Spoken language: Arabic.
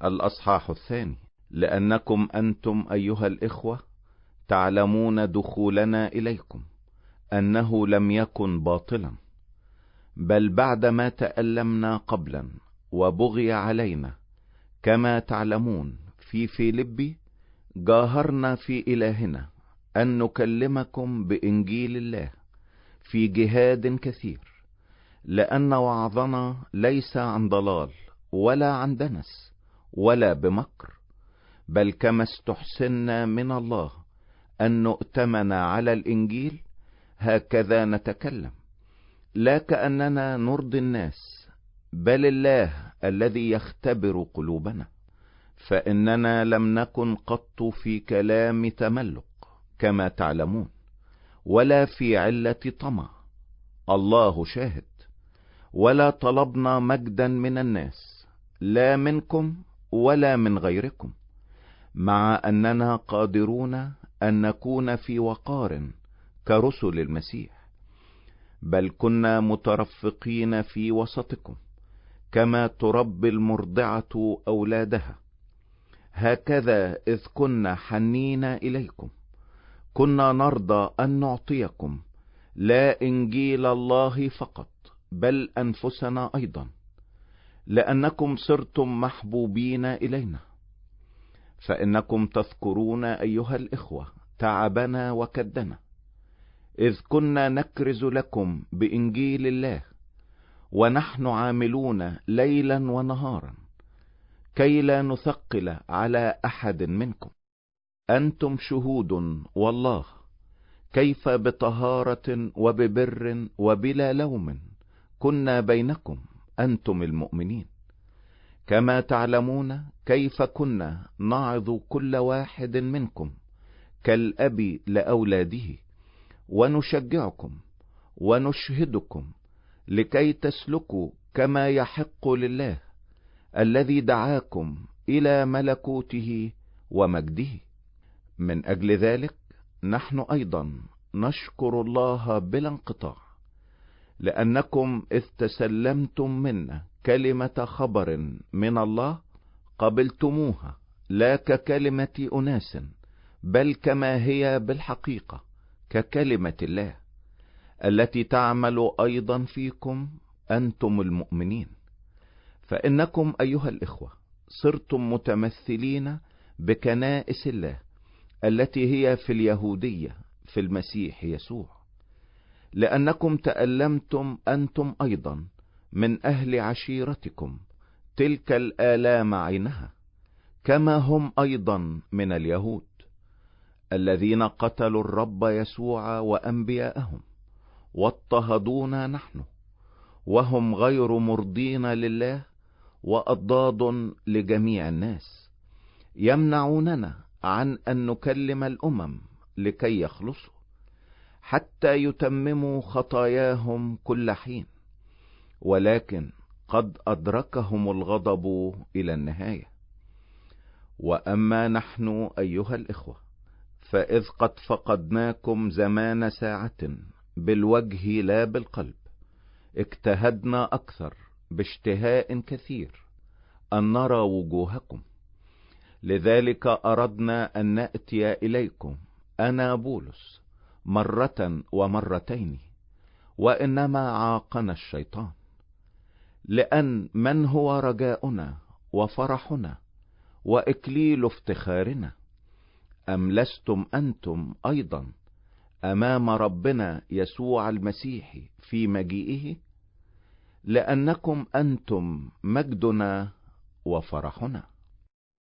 الأصحاح 2. لأنكم أنتم أيها الإخوة تعلمون دخولنا إليكم أنه لم يكن باطلا، بل بعدما تألمنا قبلا وبغي علينا كما تعلمون في فيلبي جاهرنا في إلهنا أن نكلمكم بإنجيل الله في جهاد كثير، لأن وعظنا ليس عن ضلال ولا عن دنس ولا بمكر، بل كما استحسنا من الله أن نؤتمن على الإنجيل هكذا نتكلم، لا كأننا نرضي الناس، بل الله الذي يختبر قلوبنا. فإننا لم نكن قط في كلام تملق كما تعلمون، ولا في علة طمع، الله شاهد، ولا طلبنا مجدا من الناس، لا منكم ولا من غيركم، مع أننا قادرون أن نكون في وقار كرسل المسيح، بل كنا مترفقين في وسطكم كما تربي المرضعة أولادها، هكذا إذ كنا حنين إليكم كنا نرضى أن نعطيكم لا إنجيل الله فقط، بل أنفسنا أيضا، لأنكم صرتم محبوبين إلينا. فإنكم تذكرون أيها الإخوة تعبنا وكدنا، إذ كنا نكرز لكم بإنجيل الله ونحن عاملون ليلا ونهارا كي لا نثقل على أحد منكم. أنتم شهود والله كيف بطهارة وببر وبلا لوم كنا بينكم أنتم المؤمنين، كما تعلمون كيف كنا نعظ كل واحد منكم كالأب لأولاده، ونشجعكم ونشهدكم لكي تسلكوا كما يحق لله الذي دعاكم إلى ملكوته ومجده. من أجل ذلك نحن أيضا نشكر الله بلا انقطاع، لأنكم إذ تسلمتم منا كلمة خبر من الله قبلتموها لا ككلمة أناس، بل كما هي بالحقيقة ككلمة الله التي تعمل أيضا فيكم أنتم المؤمنين. فإنكم أيها الإخوة صرتم متمثلين بكنائس الله التي هي في اليهودية في المسيح يسوع، لأنكم تألمتم أنتم أيضا من أهل عشيرتكم تلك الآلام عينها، كما هم أيضا من اليهود الذين قتلوا الرب يسوع وأنبياءهم واضطهدونا نحن، وهم غير مرضين لله وأضداد لجميع الناس، يمنعوننا عن أن نكلم الأمم لكي يخلصوا، حتى يتمموا خطاياهم كل حين، ولكن قد أدركهم الغضب إلى النهاية. وأما نحن أيها الإخوة فإذ قد فقدناكم زمان ساعة بالوجه لا بالقلب، اجتهدنا أكثر باشتهاء كثير أن نرى وجوهكم، لذلك أردنا أن نأتي إليكم أنا بولس مرة ومرتين، وإنما عاقنا الشيطان. لأن من هو رجاؤنا وفرحنا وإكليل افتخارنا؟ أم لستم أنتم أيضا أمام ربنا يسوع المسيح في مجيئه؟ لأنكم أنتم مجدنا وفرحنا.